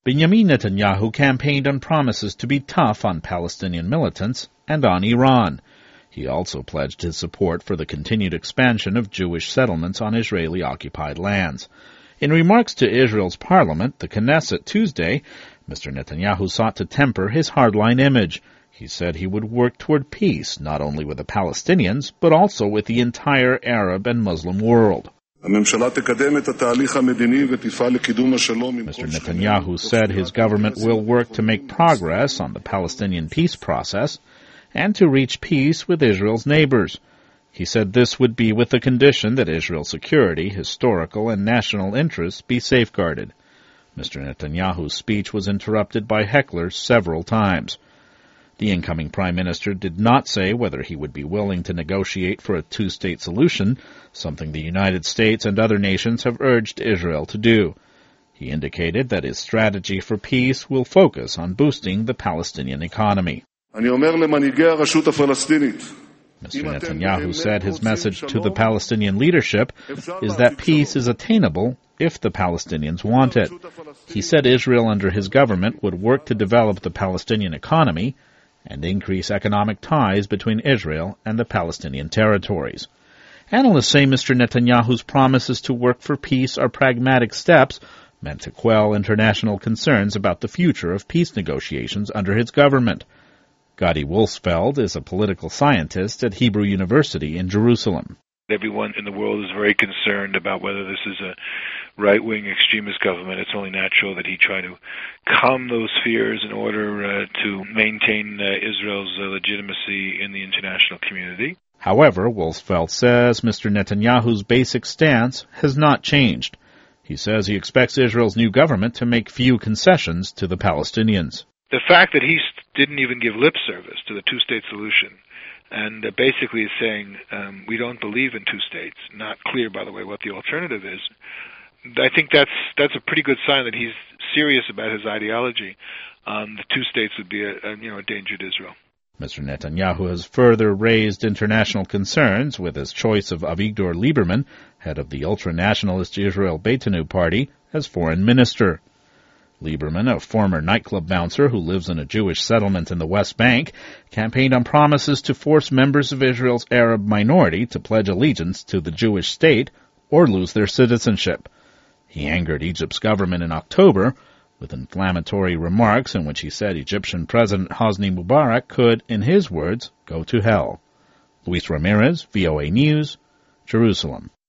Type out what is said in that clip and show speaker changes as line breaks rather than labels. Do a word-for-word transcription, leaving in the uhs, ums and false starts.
Benjamin Netanyahu campaigned on promises to be tough on Palestinian militants and on Iran. He also pledged his support for the continued expansion of Jewish settlements on Israeli-occupied lands. In remarks to Israel's parliament, the Knesset, Tuesday, Mister Netanyahu sought to temper his hardline image. He said he would work toward peace, not only with the Palestinians, but also with the entire Arab and Muslim world. Mister Netanyahu said his government will work to make progress on the Palestinian peace process and to reach peace with Israel's neighbors. He said this would be with the condition that Israel's security, historical, and national interests be safeguarded. Mister Netanyahu's speech was interrupted by hecklers several times. The incoming prime minister did not say whether he would be willing to negotiate for a two-state solution, something the United States and other nations have urged Israel to do. He indicated that his strategy for peace will focus on boosting the Palestinian economy. Mister Netanyahu said his message to the Palestinian leadership is that peace is attainable if the Palestinians want it. He said Israel under his government would work to develop the Palestinian economy and increase economic ties between Israel and the Palestinian territories. Analysts say Mister Netanyahu's promises to work for peace are pragmatic steps meant to quell international concerns about the future of peace negotiations under his government. Gadi Wolfsfeld is a political scientist at Hebrew University in Jerusalem.
Everyone in the world is very concerned about whether this is a right-wing extremist government. It's only natural that he try to calm those fears in order uh, to maintain uh, Israel's uh, legitimacy in the international community.
However, Wolfsfeld says Mister Netanyahu's basic stance has not changed. He says he expects Israel's new government to make few concessions to the Palestinians.
The fact that he didn't even give lip service to the two-state solution and uh, basically is saying um, we don't believe in two states, not clear, by the way, what the alternative is, I think that's that's a pretty good sign that he's serious about his ideology. Um, the two states would be a, a, you know, a danger to Israel.
Mister Netanyahu has further raised international concerns with his choice of Avigdor Lieberman, head of the ultra-nationalist Israel Beitenu party, as foreign minister. Lieberman, a former nightclub bouncer who lives in a Jewish settlement in the West Bank, campaigned on promises to force members of Israel's Arab minority to pledge allegiance to the Jewish state or lose their citizenship. He angered Egypt's government in October with inflammatory remarks in which he said Egyptian President Hosni Mubarak could, in his words, go to hell. Luis Ramirez, V O A News, Jerusalem.